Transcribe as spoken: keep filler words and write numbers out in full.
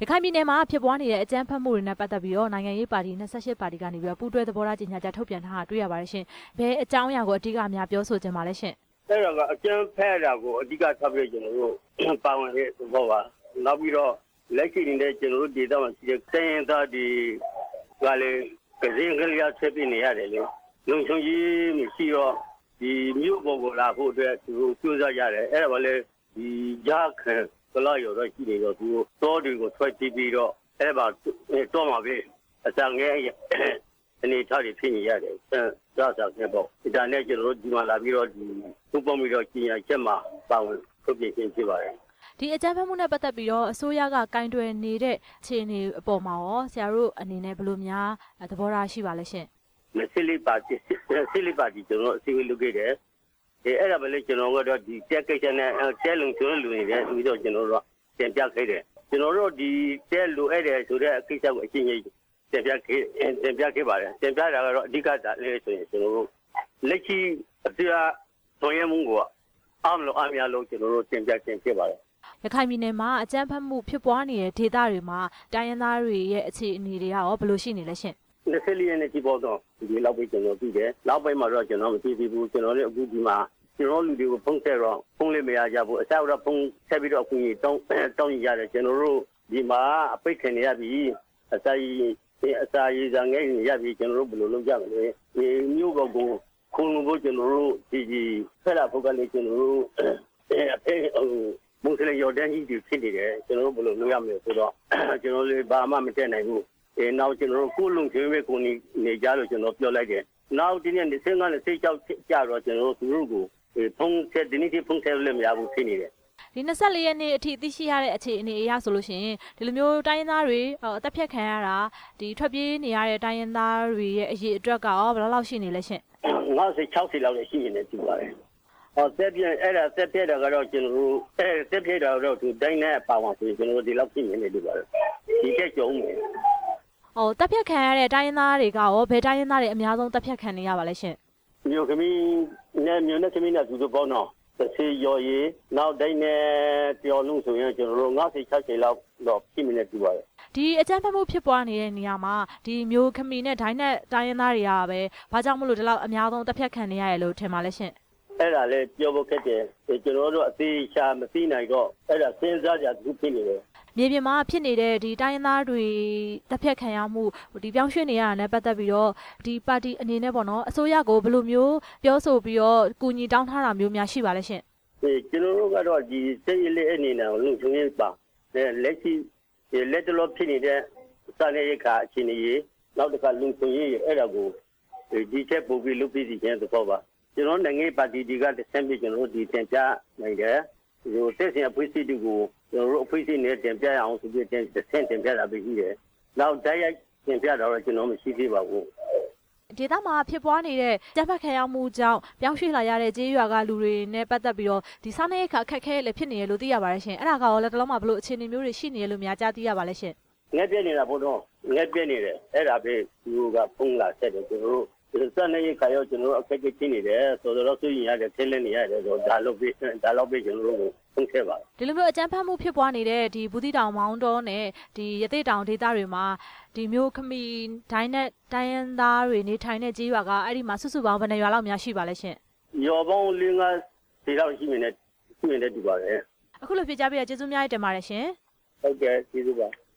ရခိုင်ပြည်နယ်မှာဖြစ်ပွားနေတဲ့အကြမ်းဖက်မှုတွေနဲ့ပတ်သက်ပြီးတော့နိုင်ငံရေးပါတီ၂၈ပါတီကနေပြီးတော့ပူးတွဲသဘောထားကြေညာချက်ထုတ်ပြန်ထားတာတွေ့ရပါတယ်ရှင်။ဘယ်အကြောင်းအရာကိုအဓိကအများပြောဆိုချင်ပါလဲရှင်။အဲ့ဒါကအကြမ်းဖက်တာကိုအဓိကထားပြီးကျွန်တော်တို့ပါဝင်တဲ့သဘောပါ။နောက်ပြီးတော့လက်ရှိနေတဲ့ကျွန်တော်တို့ဒေသမှာရှိတဲ့တိုင်းရင်းသားတွေကလည်းကစင်းကလေးဆက်ပြီးနေရတယ်လေ။လုံခြုံရေးမရှိတော့ဒီမြို့ပေါ်ကိုလာဖို့အတွက်သူတို့ကြိုးစားရတယ်။အဲ့ဒါကလည်းဒီကြားခံကလာရောတော့ရှိနေတော့သူတို့တွေကိုထွက်ကြည့်ပြီးတော့အဲ့ဒါတော့မှာပဲအစငယ်အနေထားတွေဖြစ်နေရတယ်။ဒါဆိုရင်ပေါ့ဒါနဲ့ကျွန်တော်တို့ဒီမှာလာပြီးတော့ဒီဥပမာတော့ကျင်ရချက်မှာပါဝင်ထုတ်ပြန်ခြင်းဖြစ်ပါတယ်။ဒီအကြမ်းဖက်မှုနဲ့ပတ်သက်ပြီးတော့အစိုးရကကင်တွယ်နေတဲ့အခြေအနေအပေါ်မှာရောဆရာတို့အနေနဲ့ဘယ်လိုများသဘောထားရှိပါလဲရှင်။မဆီလီပါတီဆီလီပါတီကျွန်တော်အစည်းအဝေးလုပ်ခဲ့တယ်။အဲအဲ့ဒါပဲလေကျွန်တော်ကတော့ဒီတက်ကိစ္စနဲ့တဲလုံကျွန်းလူနေတယ်ဆိုပြီးတော့ကျွန်တော်တို့တင်ပြခဲ့တယ်။ကျွန်တော်တို့ဒီတဲလူအဲ့တယ်ဆိုတဲ့ကိစ္စကိုအချင်းချင်းတင်ပြခဲ့တင်ပြခဲ့ပါတယ်တင်ပြတာကတော့အဓိကဒါလေးဆိုရင်ကျွန်တော်တို့လက်ရှိအစိုးရဆောင်ရွက်မှုကအမလို့အများလို့ကျွန်တော်တို့တင်ပြခြင်းဖြစ်ပါတယ်ရခိုင်ပြည်နယ်မှာအကြမ်းဖက်မှုဖြစ်ပွားနေတဲ့ဒေသတွေမှာတိုင်းရင်းသားတွေရဲ့အခြေအနေတွေကရောဘယ်လိုရှိနေလဲရှင်၂၄ရက်နေ့ဒီပေါ်တော့ဒီလောက်ပဲကျွန်တော်ပြီးတယ်နောက်ပိုင်းမှာတော့ကျွန်တော်မသိသေးဘူးကျွန်တော်လည်းအခုဒီမှာကျွန်တော်လူတွေကိုဖုန်းဆက်တော့ဖုန်းလေးမရကြဘူးအစားတော့ဖုန်းဆက်ပြီးတော့အခုကြီးတောင်းတောင်းရတယ်ကျွန်တော်တို့ဒီမှာအပိတ်ခံရပြီအစာကြီးအစာရည်စားငယ်ရပြီကျွန်တော်တို့ဘယ်လိုလုပ်ကြမလဲဒီမျိုးကောကိုခုံလို့ကျွန်တော်တို့ဒီဒီဖက်လာဖို့ကလည်းကျွန်တော်တို့အဖေဟိုမုန်စလင်ရော်ဒန်ကြီးတွေဖြစ်နေတယ်ကျွန်တော်တို့ဘယ်လိုလုပ်ရမလဲဆိုတော့ကျွန်တော်လေးဘာမှမတက်နိုင်ဘူးအဲနောက်ကျွန်တော်တို့ကိုလုံချင်းပဲကိုနေနေကြလို့ကျွန်တော်ပြောလိုက်တယ်နောက်ဒီနေ့စင်ကလည်းစိတ်ကြောက်ကြတော့ကျွန်တော်တို့သူတို့ကိုဖုန်းဆက်ဒီနေ့ဖုန်းဆက်လို့မရဘူးဖြစ်နေတယ်ဒီ၂၄ရက်နေ့အထိသိရှိရတဲ့အခြေအနေအရဆိုလို့ရှိရင်ဒီလိုမျိုးတိုင်းရင်းသားတွေအသက်ဖြတ်ခံရတာဒီထွက်ပြေးနေရတဲ့တိုင်းရင်းသားတွေရဲ့အရေးအတွက်ကရောဘယ်လောက်ရှိနေလဲရှင်၅၀ ၆၀လောက်လည်းရှိနေတယ်သူပါတယ်ဟောဆက်ပြအဲ့ဒါဆက်ပြတာကတော့ကျွန်တော်တို့အဲဆက်ပြတာတော့သူတိုင်းနဲ့ပါဝင်ဆိုကျွန်တော်တို့ဒီလောက်ဖြစ်နေတယ်သူပါတယ်ဒီကကြုံနေဟိုတက်ဖြတ်ခံရတဲ့တိုင်းရင်းသားတွေကရောဘယ်တိုင်းရင်းသားတွေအများဆုံးတက်ဖြတ်ခံနေရပါလဲရှင်မြို့ခမင်းနဲ့မြို့နဲ့ခမင်းနဲ့သူတို့ပေါ့နော်စေရော်ရီနောက်တိုင်းနဲ့ပြောင်းလို့ဆိုရင်ကျွန်တော်တို့၅၀ ၆၀လောက်တော့ဖြစ်နေတယ်သူပါတယ်ဒီအကြမ်းဖက်မှုဖြစ်ပွားနေတဲ့နေရာမှာဒီမျိုးခမီနဲ့ဒိုင်းနဲ့တိုင်းရင်းသားတွေကပဲဘာကြောင့်မလို့ဒီလောက်အများဆုံးတက်ဖြတ်ခံနေရရလို့ထင်ပါလဲရှင်အဲ့ဒါလည်းပြောဖို့ခက်တယ်ကျွန်တော်တို့အသေးချာမသိနိုင်တော့အဲ့ဒါစဉ်းစားကြသူဖြစ်နေတယ်မြေပြင်မှာဖြစ်နေတဲ့ဒီတိုင်းရင်းသားတွေတက်ဖြတ်ခံရမှုဒီပြောင်းရွှေ့နေရတာနဲ့ပတ်သက်ပြီးတော့ဒီပါတီအနေနဲ့ပေါ့နော်အစိုးရကိုဘယ်လိုမျိုးပြောဆိုပြီးတော့ကူညီတောင်းထားတာမျိုးများရှိပါလဲရှင်အေးကျွန်တော်တို့ကတော့ဒီစိတ်ရည်အနေနဲ့လုံခြုံရေးပါလက်ရှိလက်တလို့ဖြစ်နေတဲ့စာရေးခါအခြေအနေရေးနောက်တစ်ခါလုံခြုံရေးအဲ့ဒါကိုဒီချက်ပို့ပြီးလုပ်ပြီးစီခြင်းသဘောပါကျွန်တော်နိုင်ငံပါတီတွေကတစ်ဆင့်ပြီးကျွန်တော်တို့ဒီတင်ပြနိုင်တယ်ဒီတက်စင်အဖွဲ့အစည်းတွေကိုကျွန်တော်တို့အဖွဲ့အစည်းနဲ့တင်ပြရအောင်ဆိုပြီးတင်ဆင့်တင်ပြတာပဲရှိတယ်နောက်တိုက်ရိုက်တင်ပြတော့ကျွန်တော်မရှိသေးပါဘူးဒေသမှာဖြစ်ပွားနေတဲ့ကြမ်းဖက်ခံရမှုကြောင့်ပြောင်းရွှေ့လာရတဲ့ကြေးရွာကလူတွေနဲ့ပတ်သက်ပြီးတော့ဒီစားနပ်ရိက္ခာအခက်အခဲလည်းဖြစ်နေရလို့သိရပါတယ်ရှင်အဲ့ဒါကရောလက်တလုံးမှာဘလို့အခြေအနေမျိုးတွေရှိနေရလို့များကြားသိရပါလဲရှင်ငက်ပြက်နေတာဘုတော့ငက်ပြက်နေတယ်အဲ့ဒါပဲသူကဖုန်းလာဆက်တယ်ကျွန်တော်တို့စားနပ်ရိက္ခာရောကျွန်တော်တို့အခက်အခဲဖြစ်နေတယ်ဆိုတော့ဆိုရင်ရတယ်ဆင်းလဲနေရတယ်ဆိုဒါလို့ပဲဒါလို့ပဲကျွန်တော်တို့ဖုန်းဆက်ပါဒီလိုမျိုးအကြမ်းဖက်မှုဖြစ်ပွားနေတဲ့ဒီဘူးတီတောင်မောင်းတော်နဲ့ဒီရသေတောင်ဒေသတွေမှာဒီမျိုးခမီဒိုင်းနဲ့တိုင်းရင်းသားတွေနေထိုင်တဲ့ကြေးရွာကအဲ့ဒီမှာစုစုပေါင်းဘယ်နှရွာလောက်များရှိပါလဲရှင်ရွာပေါင်း၄၅ဒေသလောက်ရှိနေတယ်ရှိနေတယ်ဒီပါတယ်အခုလိုပြကြပြကျေးဇူးများတင်ပါတယ်ရှင်ဟုတ်ကဲ့ကျေးဇူးပါ